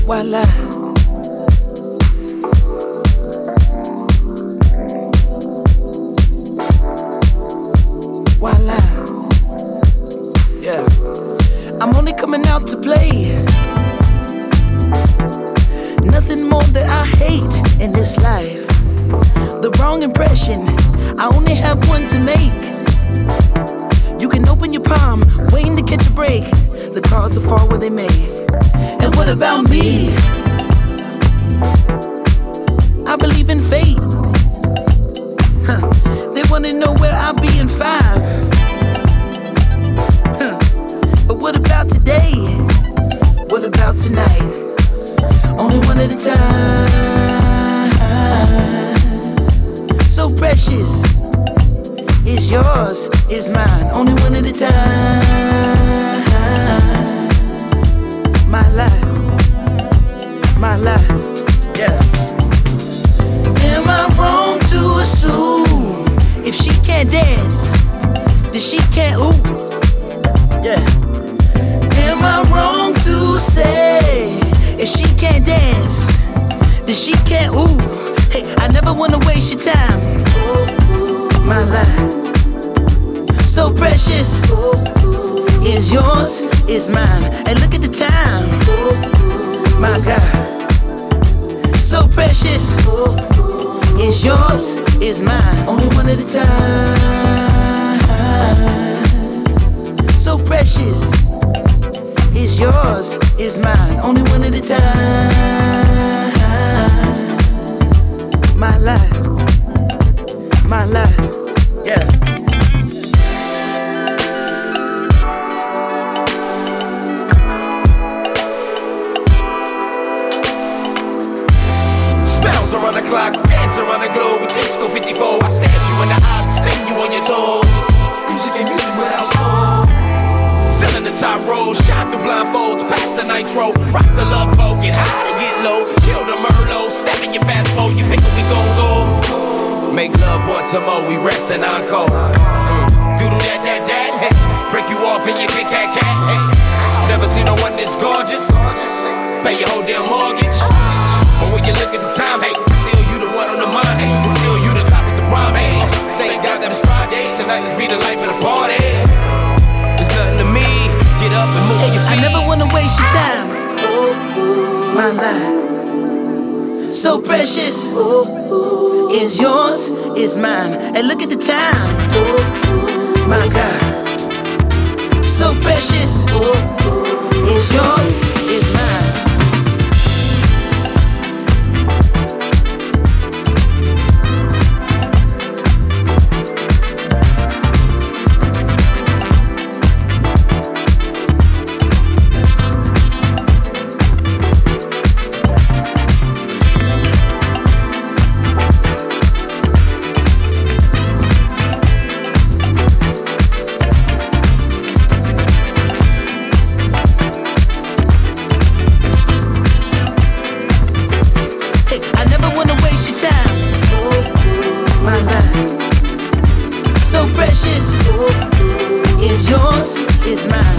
Voila. Voila. Yeah. I'm only coming out to play. Nothing more that I hate in this life. The wrong impression, I only have one to make. You can open your palm, waiting to catch a break. The cards will fall where they may. And what about me? I believe in fate. They wanna know where I'll be in 5. But what about today? What about tonight? Only one at a time. So precious. It's yours, it's mine. Only one at a time. My life, my life, yeah. Am I wrong to assume if she can't dance, then she can't ooh? Yeah. Am I wrong to say if she can't dance, then she can't ooh? Hey, I never wanna waste your time. My life, so precious. Is yours, is mine. And look at the time. My God, so precious. Is yours, is mine. Only one at a time. So precious. Is yours, is mine. Only one at a time. My life, my life, yeah. Spells around the clock, dance around the globe with Disco 54. I stash you in the eyes, spin you on your toes. Music and music without soul. Filling the top row, shot through blindfolds, past the nitro. Rock the love boat, get high to get low. Chill the Merlot, step in your fast mode. You pick up, we gon' go. Make love once or more, we rest and encore. Doodle that, hey. Break you off in your Kit Kat cat, hey. Never seen no one this gorgeous. Pay your whole damn mortgage. But when you look at the time, hey, still you the one on the mind, hey. Still you the top of the prime, hey. Thank God that it's Friday. Tonight let's be the life of the party. It's nothing to me. Get up and move your feet. I never wanna waste your time. My life, so precious. Is yours, is mine. And look at the time. My God, so precious. Is yours, is mine. Is yours, is mine.